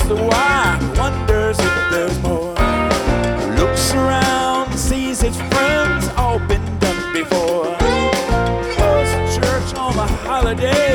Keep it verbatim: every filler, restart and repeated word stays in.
the wife wonders if there's more. Looks around, sees his friends all been done before. Was church on a holiday.